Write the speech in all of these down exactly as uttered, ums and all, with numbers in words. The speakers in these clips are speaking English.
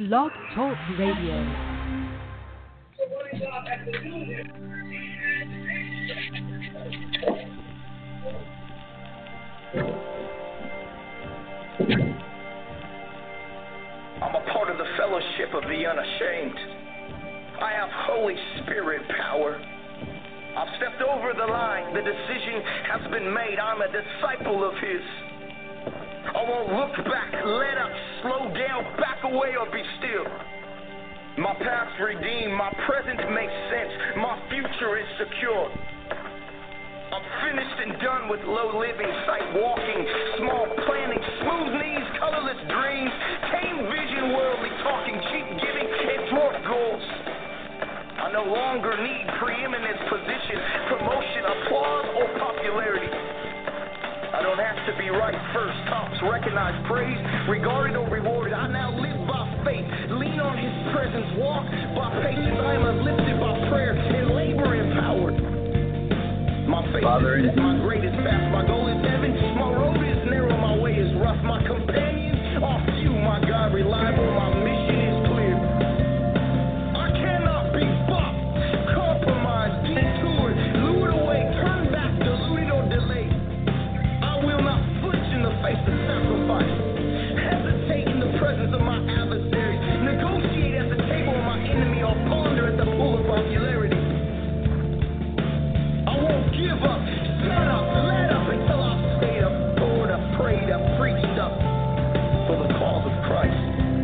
Blog Talk Radio. I'm a part of the fellowship of the unashamed. I have Holy Spirit power. I've stepped over the line. The decision has been made. I'm a disciple of His. I won't look back, let up, slow down, back away, or be still. My past redeemed, my present makes sense, my future is secure. I'm finished and done with low living, sight walking, small planning, smooth knees, colorless dreams, tame vision, worldly talking, cheap giving, and dwarf goals. I no longer need preeminence, position, promotion, applause, or popularity. I don't have to be right first, tops, recognized, praised, regarded, or rewarded. I now live by faith, lean on His presence, walk by patience. I am uplifted by prayer and labor empowered. My faith Father, is my greatest path. My goal is heaven. My road is narrow. My way is rough. My companions are few. My God reliable. My mission is clear. I cannot be bought, compromised, detoured, lured away, turned back, deluded, or delayed. I will not flinch in the face of sacrifice, hesitate in the presence of my adversaries, negotiate at the table of my enemy, or ponder at the pool of popularity. I won't give up, shut up, let up until I've stayed up, poured up, prayed up, preached up for the cause of Christ.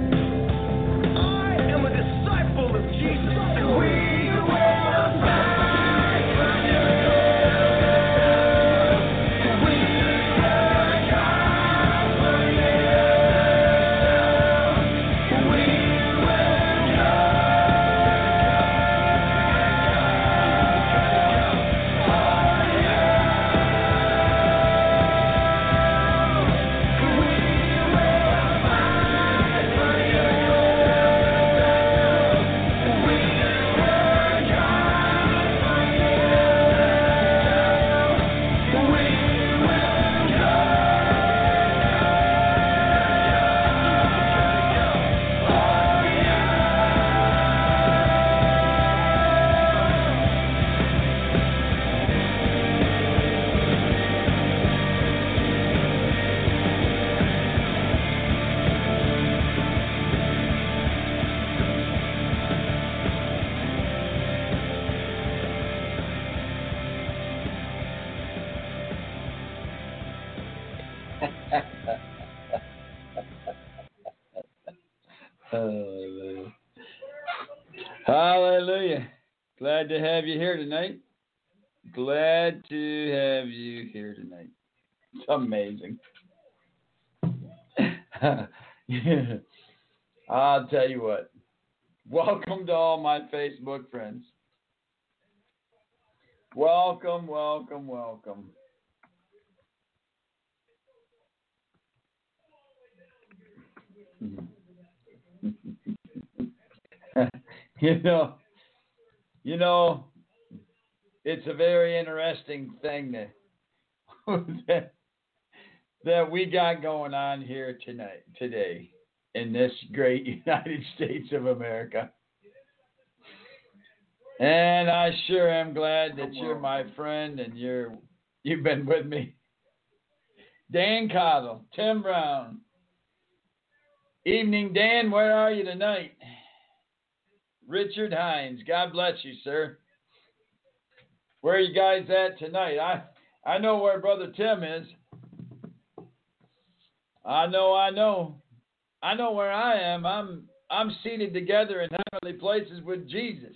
I am a disciple of Jesus, and we will fight for you. We will come for you. We will Hallelujah. Hallelujah. Glad to have you here tonight. Glad to have you here tonight. It's amazing. Yeah. I'll tell you what. Welcome to all my Facebook friends. Welcome, welcome, welcome. you know, you know, it's a very interesting thing that, that that we got going on here tonight, today, in this great United States of America. And I sure am glad that you're my friend and you're you've been with me. Dan Cottle, Tim Brown. Evening, Dan. Where are you tonight? Richard Hines. God bless you, sir. Where are you guys at tonight? I I know where Brother Tim is. I know, I know. I know where I am. I'm I'm seated together in heavenly places with Jesus.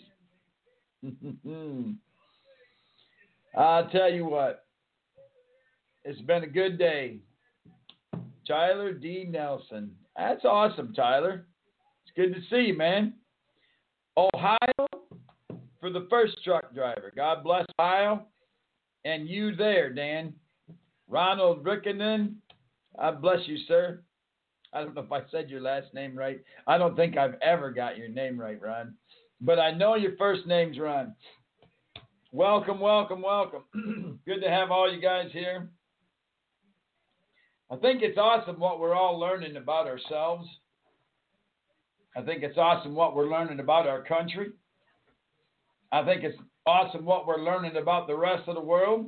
I'll tell you what. It's been a good day. Tyler D. Nelson. That's awesome, Tyler. It's good to see you, man. Ohio for the first truck driver. God bless Ohio. And you there, Dan. Ronald Rickenden. God bless you, sir. I don't know if I said your last name right. I don't think I've ever got your name right, Ron. But I know your first name's Ron. Welcome, welcome, welcome. Good to have all you guys here. I think it's awesome what we're all learning about ourselves. I think it's awesome what we're learning about our country. I think it's awesome what we're learning about the rest of the world.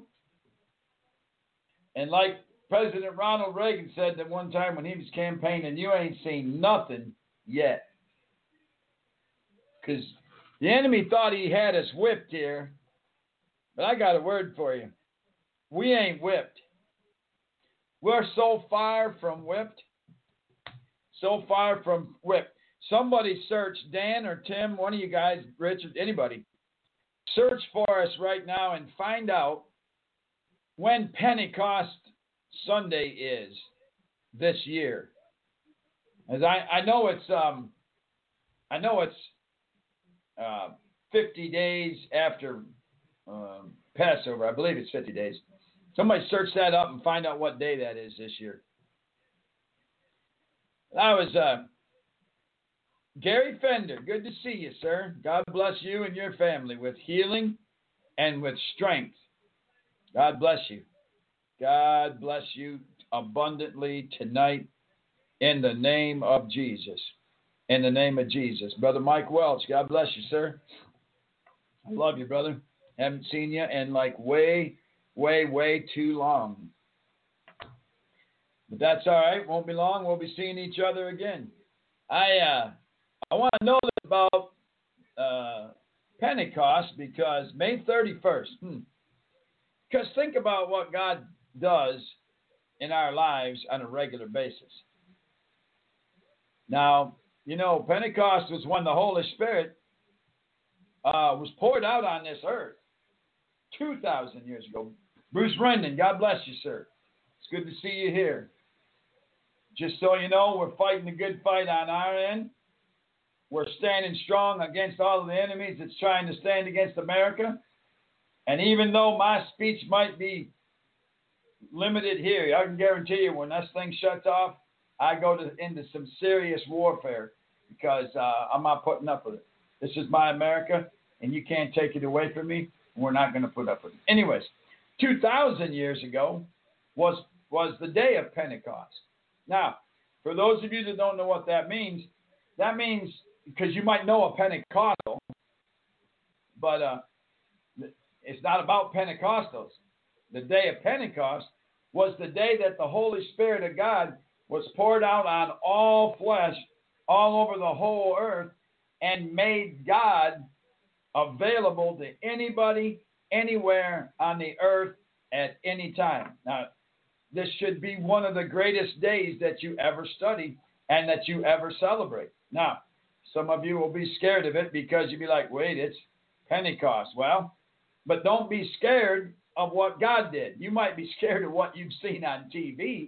And like President Ronald Reagan said that one time when he was campaigning, you ain't seen nothing yet. Because the enemy thought he had us whipped here. But I got a word for you. We ain't whipped. We're so far from whipped. So far from whipped. Somebody search, Dan or Tim, one of you guys, Richard, anybody. Search for us right now and find out when Pentecost Sunday is this year. As I, I know it's um I know it's uh, fifty days after um, Passover. I believe it's fifty days. Somebody search that up and find out what day that is this year. That was uh, Gary Fender. Good to see you, sir. God bless you and your family with healing and with strength. God bless you. God bless you abundantly tonight in the name of Jesus. In the name of Jesus. Brother Mike Welch, God bless you, sir. I love you, brother. Haven't seen you in like way, way, way too long. But that's all right. Won't be long. We'll be seeing each other again. I uh, I want to know about uh, Pentecost because May thirty-first. Hmm. Because think about what God does in our lives on a regular basis. Now, you know, Pentecost was when the Holy Spirit uh, was poured out on this earth two thousand years ago. Bruce Rendon, God bless you, sir. It's good to see you here. Just so you know, we're fighting a good fight on our end. We're standing strong against all of the enemies that's trying to stand against America. And even though my speech might be limited here, I can guarantee you when this thing shuts off, I go to, into some serious warfare because uh, I'm not putting up with it. This is my America, and you can't take it away from me. And we're not going to put up with it. Anyways, two thousand years ago was was the day of Pentecost. Now, for those of you that don't know what that means, that means, because you might know a Pentecostal, but uh, it's not about Pentecostals. The day of Pentecost was the day that the Holy Spirit of God was poured out on all flesh, all over the whole earth, and made God available to anybody, anywhere on the earth at any time. Now, this should be one of the greatest days that you ever study and that you ever celebrate. Now, some of you will be scared of it because you'll be like, wait, it's Pentecost. Well, but don't be scared of what God did. You might be scared of what you've seen on T V.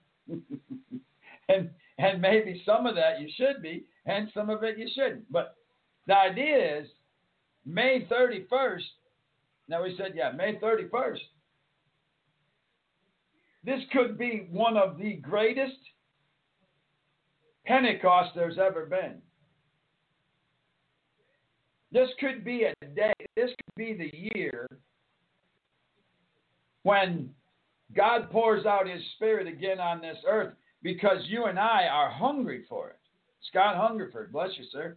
and and maybe some of that you should be, and some of it you shouldn't. But the idea is May thirty-first. Now we said, yeah, May thirty-first. This could be one of the greatest Pentecost there's ever been. This could be a day, this could be the year when God pours out his Spirit again on this earth because you and I are hungry for it. Scott Hungerford, bless you, sir.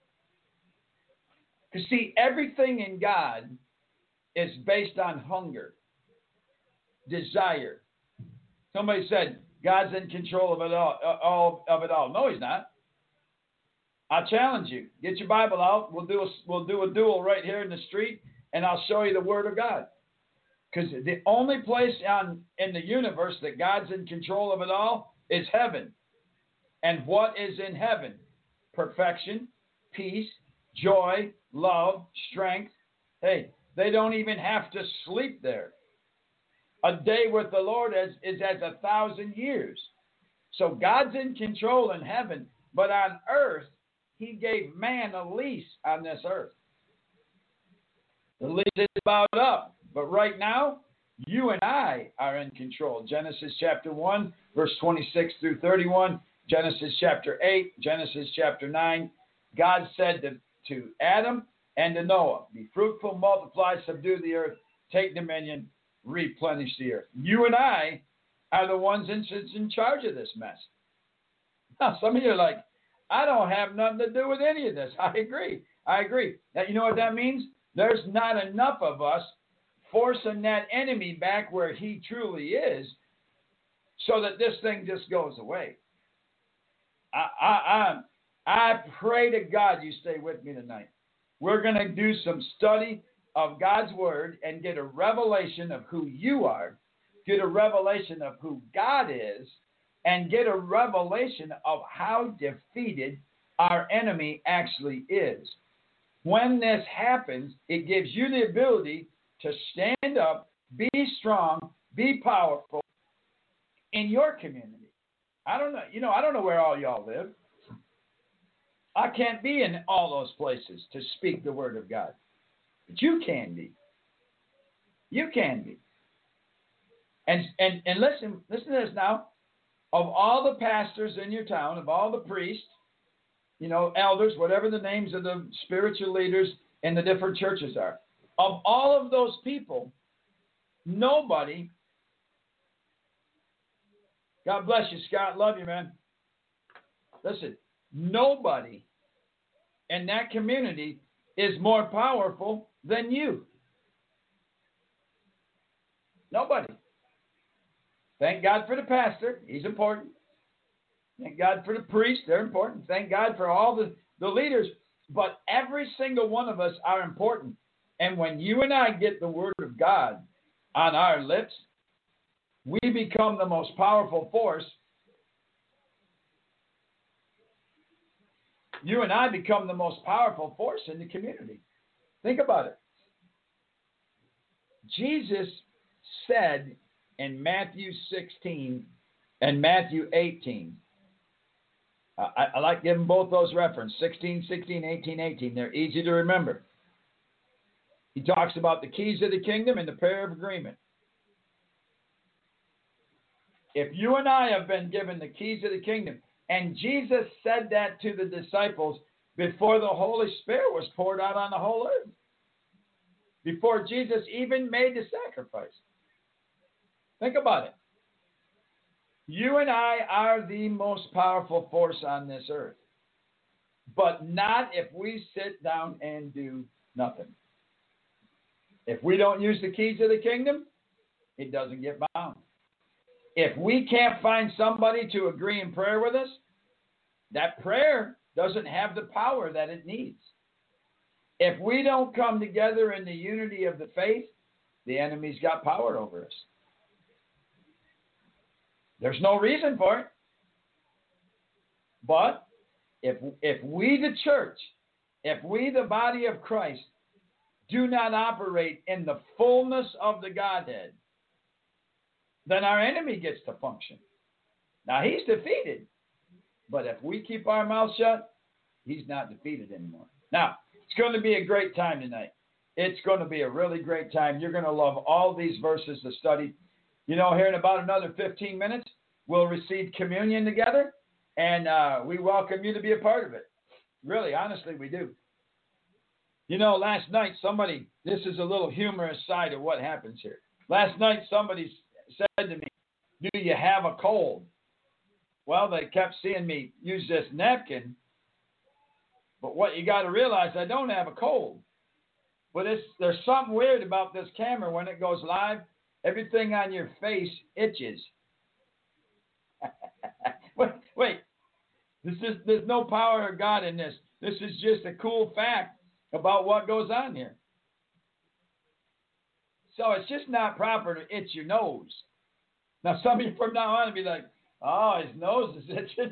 You see, everything in God is based on hunger, desire. Somebody said, God's in control of it all, all of it all. No, he's not. I challenge you. Get your Bible out. We'll do a, we'll do a duel right here in the street, and I'll show you the Word of God. Because the only place on, in the universe that God's in control of it all is heaven. And what is in heaven? Perfection, peace, joy, love, strength. Hey, they don't even have to sleep there. A day with the Lord is, is as a thousand years. So God's in control in heaven, but on earth, he gave man a lease on this earth. The lease is about up, but right now, you and I are in control. Genesis chapter one, verse twenty-six through thirty-one, Genesis chapter eight, Genesis chapter nine. God said to, to Adam and to Noah, be fruitful, multiply, subdue the earth, take dominion, replenish the earth. You and I are the ones in, in charge of this mess. Now, some of you are like, I don't have nothing to do with any of this. I agree. I agree. Now, you know what that means? There's not enough of us forcing that enemy back where he truly is so that this thing just goes away. I, I, I, I pray to God you stay with me tonight. We're going to do some study of God's word and get a revelation of who you are, get a revelation of who God is, and get a revelation of how defeated our enemy actually is. When this happens, it gives you the ability to stand up, be strong, be powerful in your community. I don't know, you know, I don't know where all y'all live. I can't be in all those places to speak the word of God. But you can be. You can be. And and and listen, listen to this now. Of all the pastors in your town, of all the priests, you know, elders, whatever the names of the spiritual leaders in the different churches are, of all of those people, nobody, God bless you, Scott, love you, man. Listen, nobody in that community is more powerful than you. Nobody. Thank God for the pastor. He's important. Thank God for the priest. They're important. Thank God for all the, the leaders. But every single one of us are important. And when you and I get the word of God on our lips, we become the most powerful force. You and I become the most powerful force in the community. Think about it. Jesus said in Matthew sixteen and Matthew eighteen, uh, I, I like giving both those references, sixteen, sixteen, eighteen, eighteen. They're easy to remember. He talks about the keys of the kingdom and the prayer of agreement. If you and I have been given the keys of the kingdom, and Jesus said that to the disciples before the Holy Spirit was poured out on the whole earth, before Jesus even made the sacrifice. Think about it. You and I are the most powerful force on this earth, but not if we sit down and do nothing. If we don't use the keys of the kingdom, it doesn't get bound. If we can't find somebody to agree in prayer with us, that prayer doesn't have the power that it needs. If we don't come together in the unity of the faith, the enemy's got power over us. There's no reason for it. But if, if we, the church, if we, the body of Christ, do not operate in the fullness of the Godhead, then our enemy gets to function. Now, he's defeated. But if we keep our mouth shut, he's not defeated anymore. Now, it's going to be a great time tonight. It's going to be a really great time. You're going to love all these verses to study. You know, here in about another fifteen minutes, we'll receive communion together, and uh, we welcome you to be a part of it. Really, honestly, we do. You know, last night, somebody, this is a little humorous side of what happens here. Last night, somebody said to me, "Do you have a cold?" Well, they kept seeing me use this napkin, but what you got to realize, I don't have a cold. But it's, there's something weird about this camera when it goes live. Everything on your face itches. wait, wait. This is, there's no power of God in this. This is just a cool fact about what goes on here. So it's just not proper to itch your nose. Now, some of you from now on will be like, oh, his nose is itching.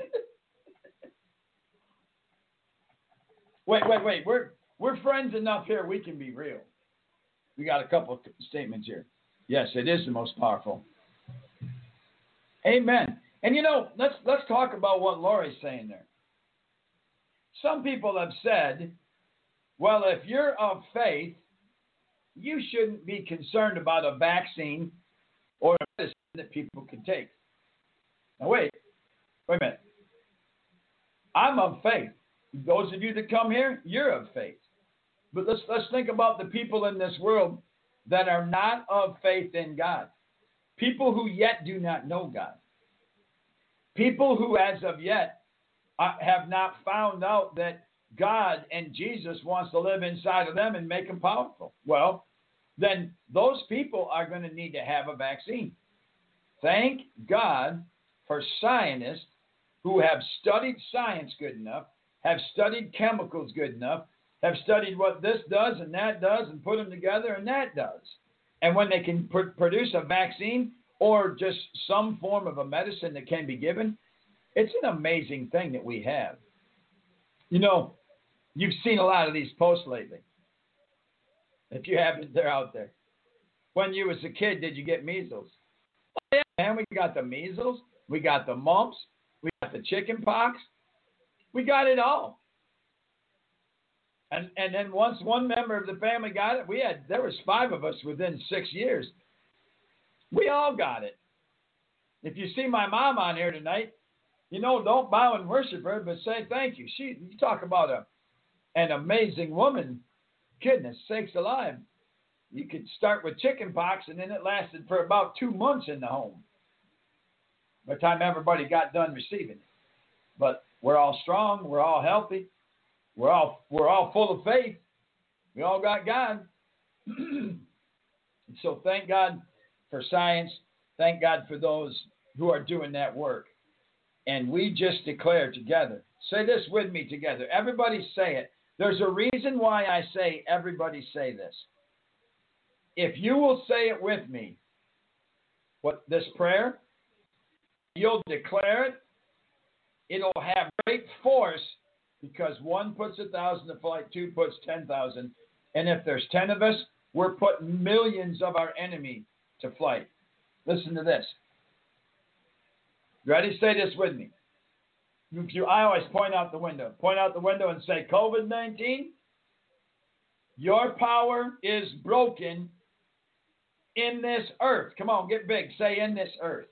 wait, wait, wait. We're we're friends enough here. We can be real. We got a couple of statements here. Yes, it is the most powerful. Amen. And you know, let's let's talk about what Lori's saying there. Some people have said, well, if you're of faith, you shouldn't be concerned about a vaccine or a medicine that people can take. Now, wait. Wait a minute. I'm of faith. Those of you that come here, you're of faith. But let's let's think about the people in this world that are not of faith in God. People who yet do not know God. People who, as of yet, uh, have not found out that God and Jesus wants to live inside of them and make them powerful. Well, then those people are going to need to have a vaccine. Thank God for scientists who have studied science good enough, have studied chemicals good enough, have studied what this does and that does and put them together and that does. And when they can pr- produce a vaccine or just some form of a medicine that can be given, it's an amazing thing that we have. You know, you've seen a lot of these posts lately. If you haven't, they're out there. When you was a kid, did you get measles? Oh, yeah, man, we got the measles. We got the mumps. We got the chicken pox. We got it all. And and then once one member of the family got it, we had there was five of us within six years. We all got it. If you see my mom on here tonight, you know, don't bow and worship her, but say thank you. She, you talk about a an amazing woman. Goodness sakes alive. You could start with chicken pox, and then it lasted for about two months in the home by the time everybody got done receiving it. But we're all strong. We're all healthy. We're all we're all full of faith. We all got God. So thank God for science. Thank God for those who are doing that work. And we just declare together. Say this with me together. Everybody say it. There's a reason why I say everybody say this. If you will say it with me, what this prayer, you'll declare it. It'll have great force because one puts a thousand to flight, two puts ten thousand. And if there's ten of us, we're putting millions of our enemy to flight. Listen to this. Ready? Say this with me. You, I always point out the window. Point out the window and say, COVID nineteen, your power is broken in this earth. Come on, get big. Say in this earth.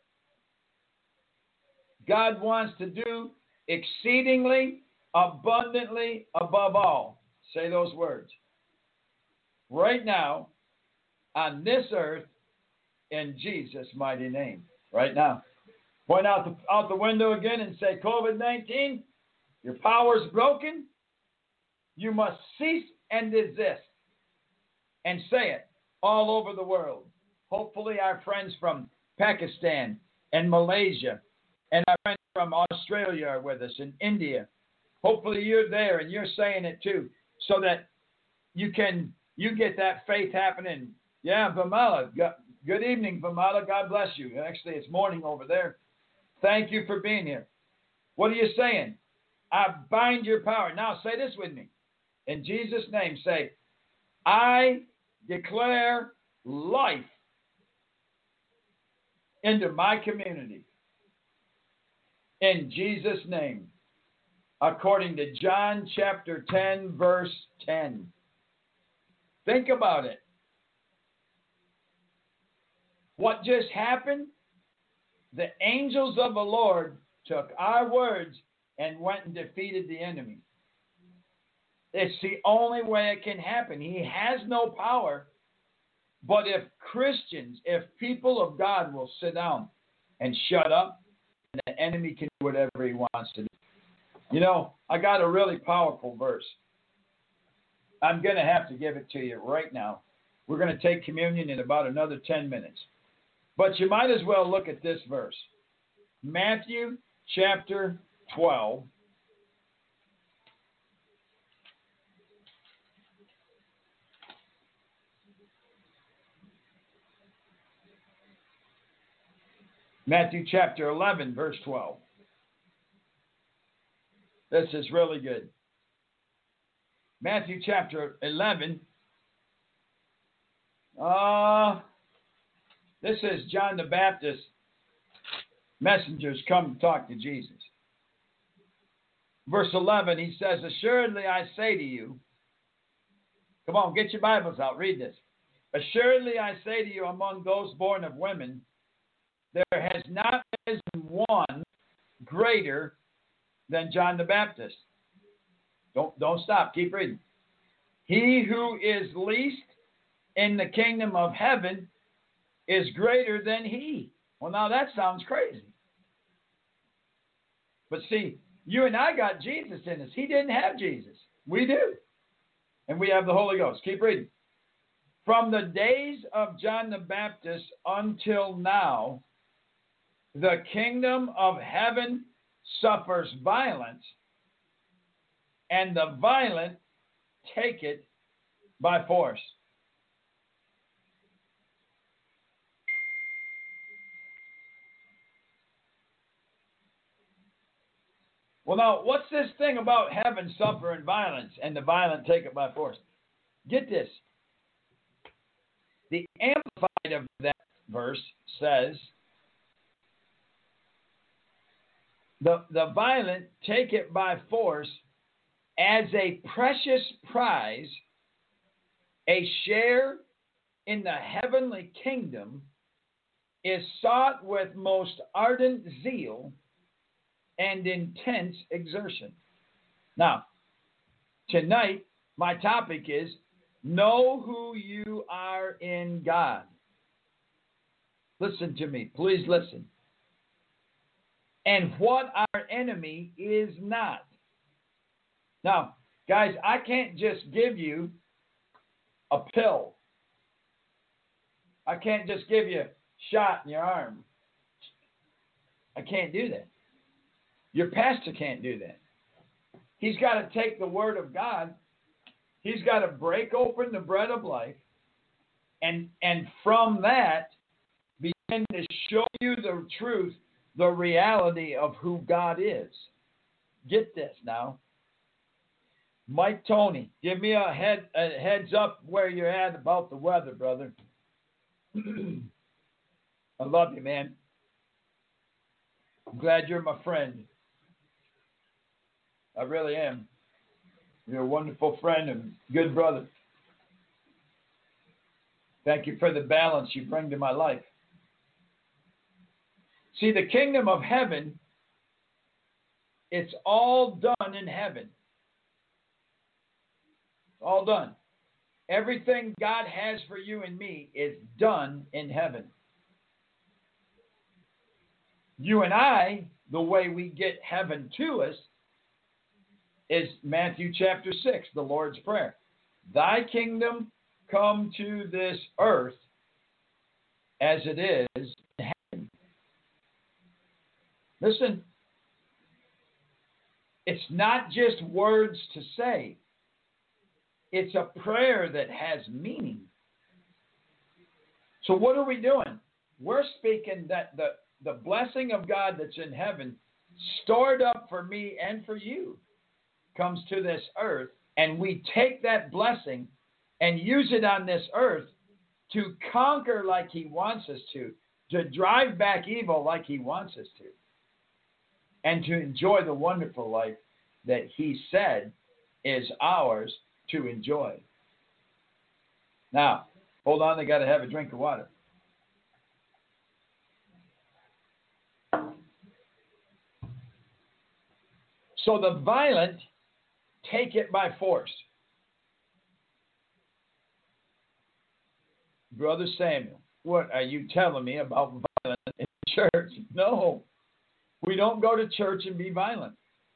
God wants to do exceedingly, abundantly, above all. Say those words. Right now, on this earth, in Jesus' mighty name. Right now. Point out the, out the window again and say, COVID nineteen, your power is broken. You must cease and desist. And say it all over the world. Hopefully our friends from Pakistan and Malaysia and our friends from Australia are with us, and India. Hopefully you're there and you're saying it too, so that you can you get that faith happening. Yeah, Vamala. Good evening, Vamala. God bless you. Actually, it's morning over there. Thank you for being here. What are you saying? I bind your power. Now say this with me. In Jesus' name, say, I declare life into my community. In Jesus' name. According to John chapter ten, verse ten. Think about it. What just happened? The angels of the Lord took our words and went and defeated the enemy. It's the only way it can happen. He has no power. But if Christians, if people of God will sit down and shut up, the enemy can do whatever he wants to do. You know, I got a really powerful verse. I'm going to have to give it to you right now. We're going to take communion in about another ten minutes. But you might as well look at this verse. Matthew chapter twelve. Matthew chapter eleven, verse twelve. This is really good. Matthew chapter eleven. Uh, this is John the Baptist. Messengers come to talk to Jesus. Verse eleven, he says, assuredly I say to you, come on, get your Bibles out, read this. Assuredly I say to you, among those born of women, there has not been one greater than John the Baptist. Don't, don't stop. Keep reading. He who is least in the kingdom of heaven is greater than he. Well, now that sounds crazy. But see, You and I got Jesus in us. He didn't have Jesus. We do. And we have the Holy Ghost. Keep reading. From the days of John the Baptist until now, the kingdom of heaven suffers violence, and the violent take it by force. Well, now, what's this thing about heaven suffering violence and the violent take it by force? Get this. The Amplified of that verse says, the, the violent take it by force as a precious prize, a share in the heavenly kingdom is sought with most ardent zeal and intense exertion. Now, tonight, my topic is know who you are in God. Listen to me. Please listen. And what our enemy is not. Now, guys, I can't just give you a pill. I can't just give you a shot in your arm. I can't do that. Your pastor can't do that. He's got to take the word of God. He's got to break open the bread of life. And, and from that, begin to show you the truth, the reality of who God is. Get this now. Mike Tony, give me a, head, a heads up where you're at about the weather, brother. I love you, man. I'm glad you're my friend. I really am. You're a wonderful friend and good brother. Thank you for the balance you bring to my life. See, the kingdom of heaven, it's all done in heaven. All done. Everything God has for you and me is done in heaven. You and I, the way we get heaven to us is Matthew chapter six, the Lord's Prayer. Thy kingdom come to this earth as it is in heaven. Listen, it's not just words to say. It's a prayer that has meaning. So what are we doing? We're speaking that the, the blessing of God that's in heaven, stored up for me and for you, comes to this earth, and we take that blessing and use it on this earth to conquer like he wants us to, to drive back evil like he wants us to, and to enjoy the wonderful life that he said is ours to enjoy. Now, hold on, I got to have a drink of water. So the violent take it by force. Brother Samuel, what are you telling me about violence in church? No, we don't go to church and be violent.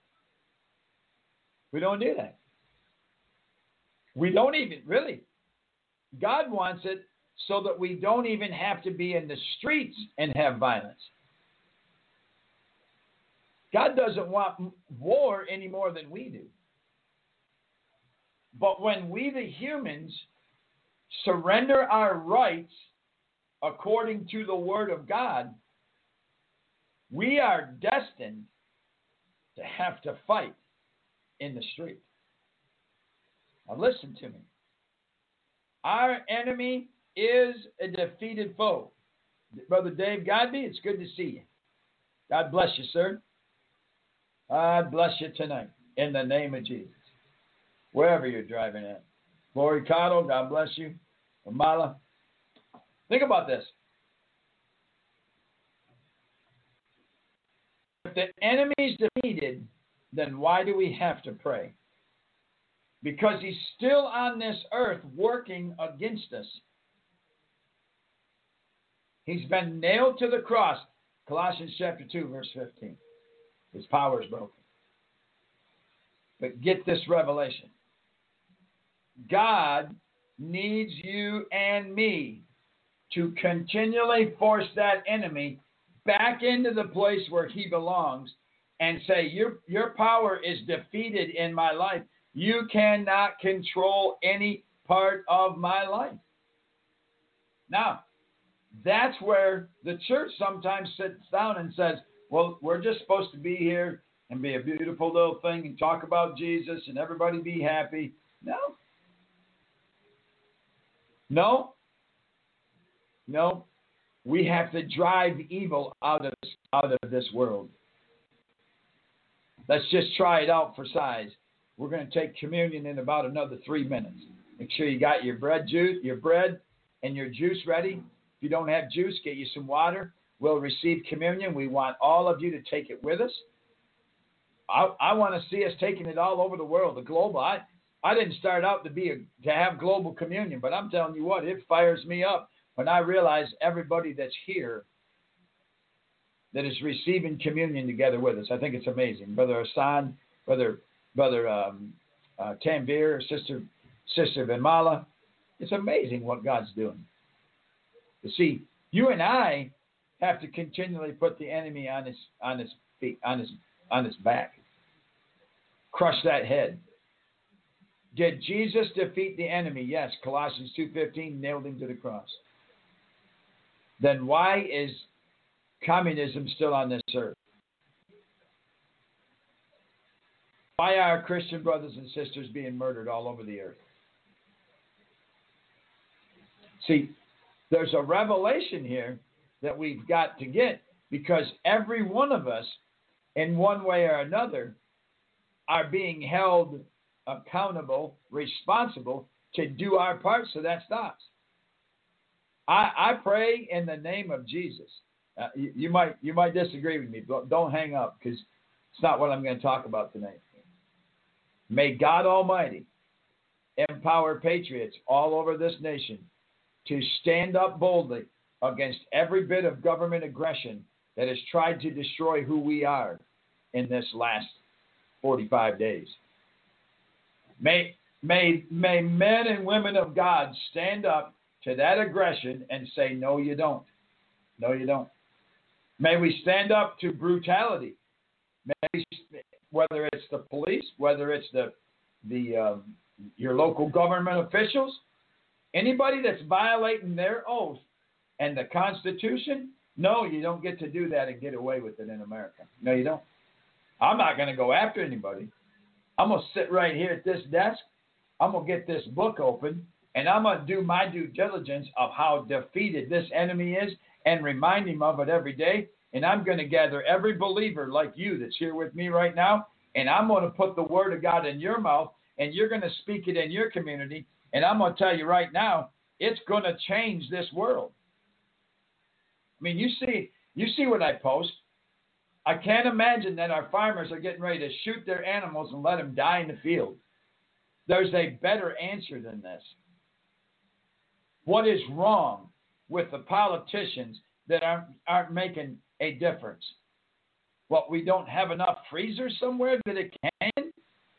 We don't do that. We don't even, really. God wants it so that we don't even have to be in the streets and have violence. God doesn't want war any more than we do. But when we, the humans, surrender our rights according to the Word of God, we are destined to have to fight in the street. Now listen to me. Our enemy is a defeated foe. Brother Dave Godby, it's good to see you. God bless you, sir. God bless you tonight in the name of Jesus. Wherever you're driving at. Lori Cotto, God bless you. Amala. Think about this. If the enemy's defeated, then why do we have to pray? Because he's still on this earth working against us. He's been nailed to the cross. Colossians chapter two, verse fifteen. His power is broken. But get this revelation. God needs you and me to continually force that enemy back into the place where he belongs and say, your, your power is defeated in my life. You cannot control any part of my life. Now, that's where the church sometimes sits down and says, well, we're just supposed to be here and be a beautiful little thing and talk about Jesus and everybody be happy. No. No. No. We have to drive evil out of, out of this world. Let's just try it out for size. We're going to take communion in about another three minutes. Make sure you got your bread juice, your bread and your juice ready. If you don't have juice, get you some water. We'll receive communion. We want all of you to take it with us. I, I want to see us taking it all over the world, the global. I, I didn't start out to be a, to have global communion, but I'm telling you what, it fires me up when I realize everybody that's here that is receiving communion together with us. I think it's amazing. Brother Hassan, Brother Brother um, uh, Tanvir, Sister Sister Vimala. It's amazing what God's doing. You see, you and I have to continually put the enemy on his on his feet, on his on his back. Crush that head. Did Jesus defeat the enemy? Yes. Colossians two fifteen nailed him to the cross. Then why is communism still on this earth? Why are Christian brothers and sisters being murdered all over the earth? See, there's a revelation here that we've got to get, because every one of us, in one way or another, are being held accountable, responsible to do our part so that stops. I, I pray in the name of Jesus. Uh, you, you might you might disagree with me, but don't hang up, because it's not what I'm going to talk about tonight. May God Almighty empower patriots all over this nation to stand up boldly against every bit of government aggression that has tried to destroy who we are in this last forty-five days. May, may, may men and women of God stand up to that aggression and say, no, you don't. No, you don't. May we stand up to brutality. May we, whether it's the police, whether it's the, the um, your local government officials, anybody that's violating their oath and the Constitution, no, you don't get to do that and get away with it in America. No, you don't. I'm not going to go after anybody. I'm going to sit right here at this desk. I'm going to get this book open, and I'm going to do my due diligence of how defeated this enemy is and remind him of it every day. And I'm going to gather every believer like you that's here with me right now, and I'm going to put the word of God in your mouth, and you're going to speak it in your community. And I'm going to tell you right now, it's going to change this world. I mean, you see, you see what I post. I can't imagine that our farmers are getting ready to shoot their animals and let them die in the field. There's a better answer than this. What is wrong with the politicians that aren't, aren't making a difference? What, we don't have enough freezers somewhere that it can?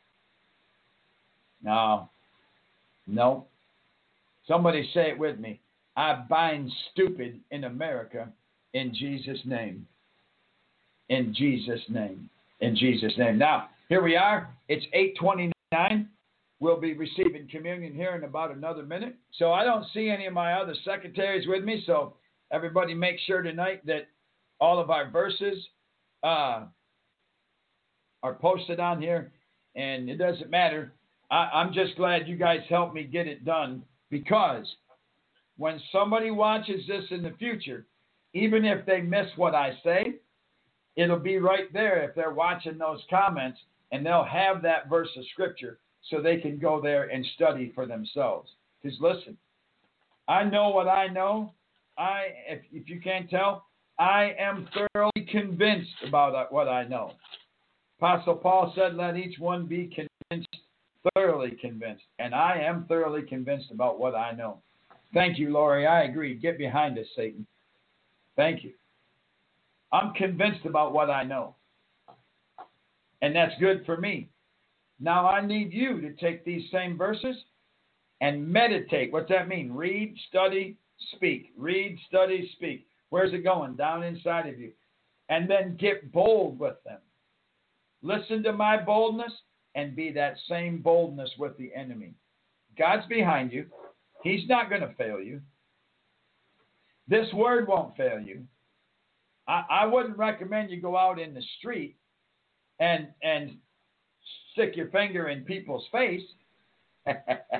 No. No. Somebody say it with me. I bind stupid in America in Jesus' name. In Jesus' name. In Jesus' name. Now, here we are. It's eight twenty-nine. We'll be receiving communion here in about another minute. So I don't see any of my other secretaries with me. So everybody make sure tonight that all of our verses uh, are posted on here. And it doesn't matter. I, I'm just glad you guys helped me get it done, because when somebody watches this in the future, even if they miss what I say, it'll be right there if they're watching those comments, and they'll have that verse of scripture so they can go there and study for themselves. Because listen, I know what I know. I, if, if you can't tell, I am thoroughly convinced about what I know. Apostle Paul said, let each one be convinced, thoroughly convinced. And I am thoroughly convinced about what I know. Thank you, Lori. I agree. Get behind us, Satan. Thank you. I'm convinced about what I know. And that's good for me. Now I need you to take these same verses and meditate. What's that mean? Read, study, speak. Read, study, speak. Where's it going? Down inside of you. And then get bold with them. Listen to my boldness and be that same boldness with the enemy. God's behind you. He's not going to fail you. This word won't fail you. I, I wouldn't recommend you go out in the street and and stick your finger in people's face. I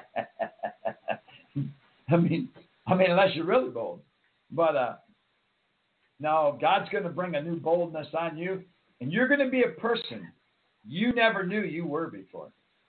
mean, I mean, unless you're really bold. But uh, no, God's going to bring a new boldness on you, and you're going to be a person you never knew you were before.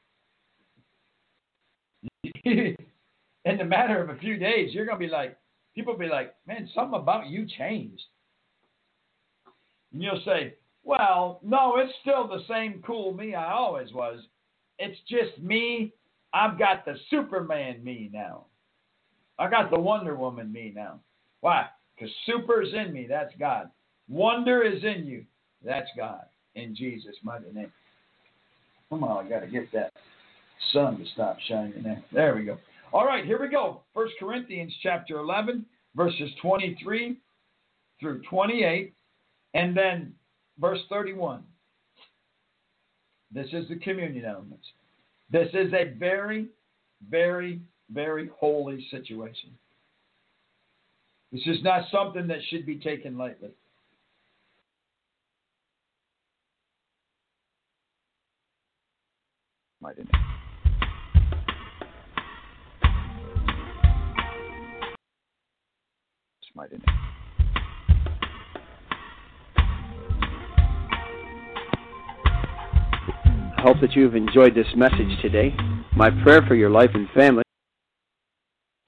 In the matter of a few days, you're going to be like, people will be like, man, something about you changed. And you'll say, well, no, it's still the same cool me I always was. It's just me. I've got the Superman me now. I got the Wonder Woman me now. Why? Because super's in me. That's God. Wonder is in you. That's God. In Jesus' mighty name. Come on, I got to get that sun to stop shining there. There we go. All right, here we go. First Corinthians chapter eleven, verses twenty-three through twenty-eight, and then verse thirty-one. This is the communion elements. This is a very, very, very holy situation. This is not something that should be taken lightly. Mighty name. Mighty name. I hope that you've enjoyed this message today. My prayer for your life and family